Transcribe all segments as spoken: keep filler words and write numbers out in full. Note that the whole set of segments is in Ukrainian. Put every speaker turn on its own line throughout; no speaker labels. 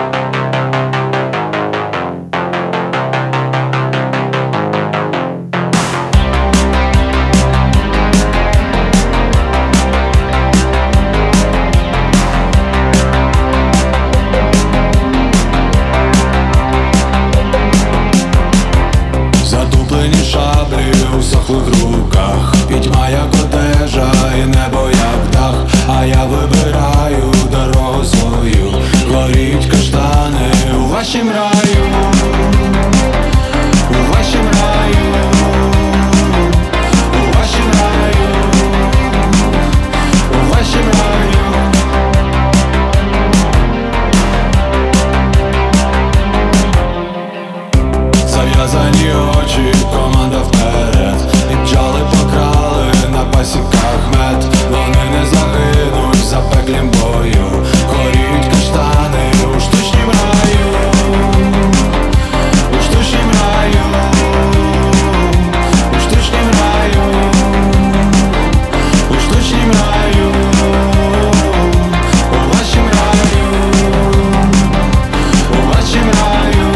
Затуплені шаблі у сохлих руках, пітьма як одежа і небо як дах. А я вибираю дорогу свою, горіть каштани у вашім раю, у вашім раю, у вашім раю, у вашім раю. Зав'язані очі, команда вперед, і бджоли покрали на пасіках мед. Вони не загинуть в запеклім бою, горіть каштани у штучнім раю, у штучнім раю, у штучнім раю, у штучнім раю, у вашім раю, у вашім раю.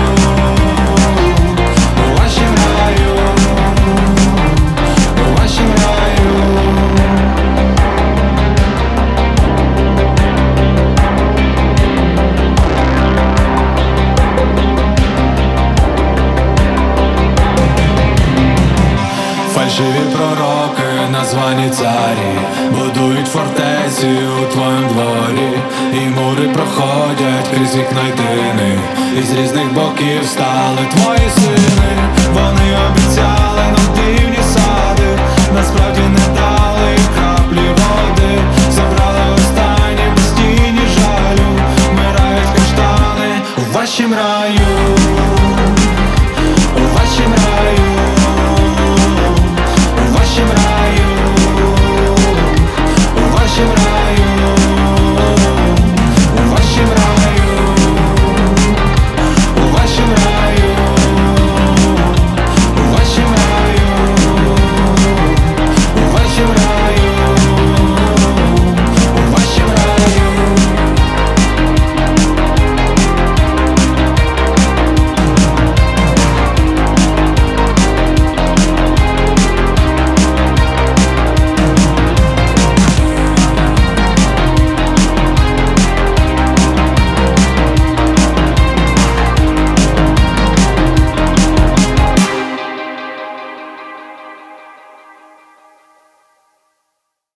Фальшиві пророки, названі царі, будують фортеці у твоєм дворі, і мури проходять крізь вікна й тини, і з різних боків стали твої сини. Вони обіцяли нам дивні сади, насправді не дали краплі води. Забрали останні безтіні жалю, вмирають каштани у вашім раю.